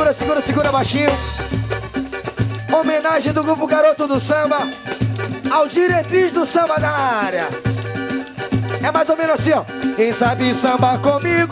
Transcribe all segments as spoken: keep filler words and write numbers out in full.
segura, segura, segura baixinho. Homenagem do grupo Garoto do Samba ao diretriz do samba da área. É mais ou menos assim, ó. Quem sabe samba comigo,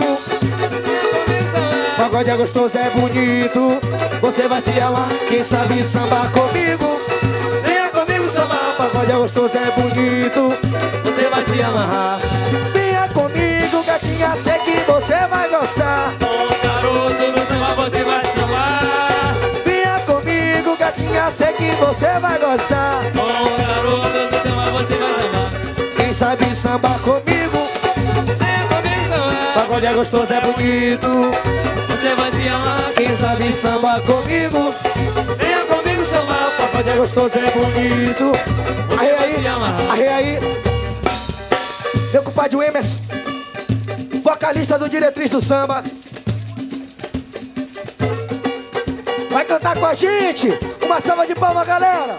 pagode é gostoso, é bonito, você vai se amar. Quem sabe samba comigo, venha comigo sambar. Pagode é gostoso, é bonito, você vai se amar. Venha comigo, gatinha, sei que você vai gostar. O garoto do samba, você vai se amar. Venha comigo, gatinha, sei que você vai gostar. O garoto do samba, você vai se amar. Quem sabe samba comigo, Venha comigo sambar. pagode é gostoso, é bonito, Você vai se amar. quem sabe samba comigo, Venha comigo sambar. pagode é gostoso, é bonito. Arre aí, arre aí. Meu compadre Emerson, vocalista do Diretriz do Samba, vai cantar com a gente. Uma salva de palmas, galera.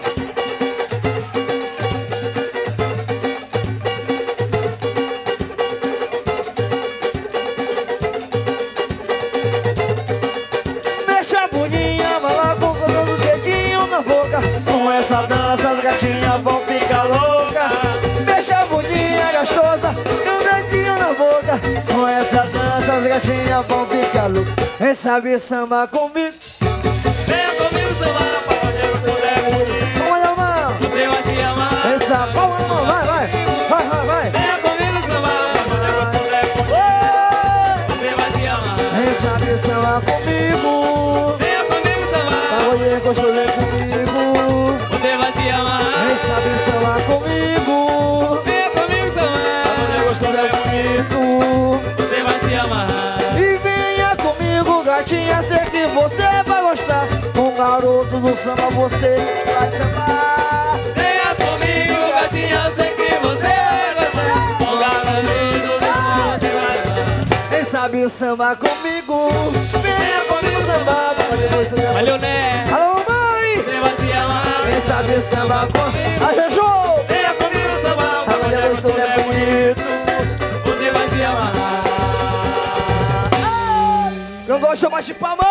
Deixa a bundinha, vai lá colocando o dedinho na boca. Com essa dança as gatinhas vão ficar loucas. Deixa a bundinha gostosa e um dedinho na boca. Com essa dança as gatinhas vão ficar loucas. Quem sabe samba comigo, Venha comigo sambar. Pagode é gostoso, é bonito, vamos lá, mano. você vai se amar. Essa palma na mão, vai, vai. Vai, vai, vai. Venha comigo sambar. Pagode é gostoso, é bonito, Oi! você vai se amar. Quem sabe samba comigo, Venha comigo sambar. pagode é gostoso, é comigo. Você vai se amar. Quem sabe samba comigo, Venha comigo sambar. pagode é gostoso, é bonito. Você vai se amar. E venha comigo, gatinha, sei que você vai gostar. Com o garoto do samba você vai sambar. Venha comigo, gatinha, sei que você vai gostar. Com o garoto do samba você vai gostar. Quem sabe samba comigo, venha comigo sambar. Pagode é gostoso, é Valeu, né? alô, mãe! Você vai se amar. Quem sabe samba comigo, a Jejô! Venha comigo sambar. Pagode é gostoso, é bonito. Você vai se amar. Eu gosto mais de palma!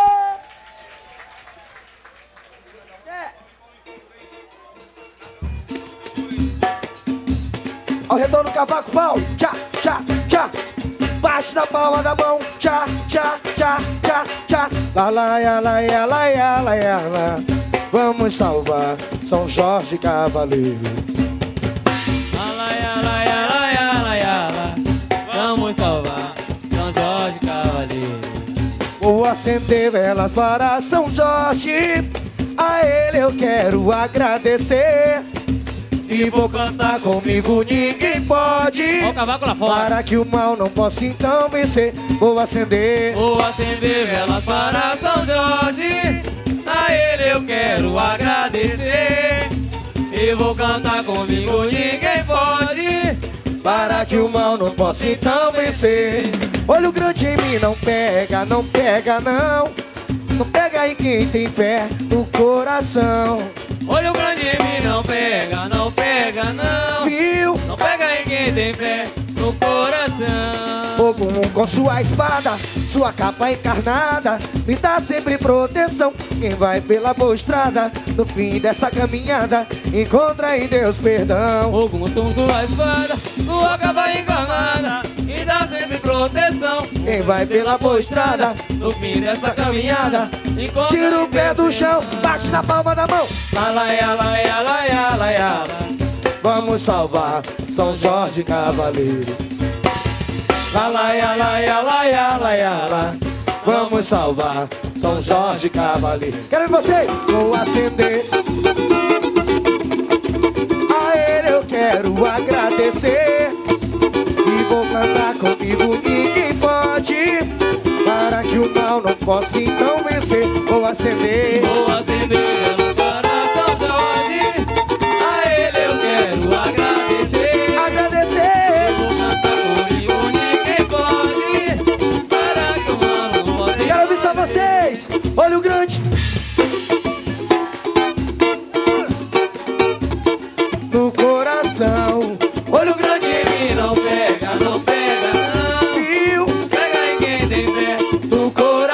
Ao redor do cavaco, pau, tchá, tchá, tchá. Bate na palma da mão, tchá, tchá, tchá, tchá, tchá. Lá, lá, ya, lá, ya, lá, ya, lá, ya, lá. Vamos salvar São Jorge Cavaleiro. Alaia, alaia, alaia, alaia, alaia. Vamos salvar São Jorge Cavaleiro. Vou acender velas para São Jorge, a ele eu quero agradecer. E vou cantar comigo, ninguém pode. Olha o cavaco lá fora. Para que o mal não possa então vencer. Vou acender. Vou acender velas para São Jorge, a ele eu quero agradecer. E vou cantar comigo, ninguém pode. Para que o mal não possa então vencer. Olho grande em mim, não pega, não pega não. Não pega em quem tem fé no coração. Olho grande em mim, não pega, não pega não. Viu? Não pega em quem tem fé no coração. Fogo com sua espada, sua capa encarnada, me dá sempre proteção. Quem vai pela boa estrada, no fim dessa caminhada, encontra em Deus perdão. Fogo com sua espada, sua capa encarnada, me dá sempre proteção. Quem vai pela boa estrada, no fim dessa caminhada, encontra tira o pé do chão, bate na palma da mão. Alaia, alaia, alaia, alaia. Vamos salvar São Jorge Cavaleiro. Alaia, alaia, alaia, alaia, alaia. Vamos salvar São Jorge Cavaleiro. Quero ver vocês. Vou acender, a ele eu quero agradecer. E vou cantar comigo, ninguém pode. Para que o mal não possa então vencer. Vou acender, Vou acender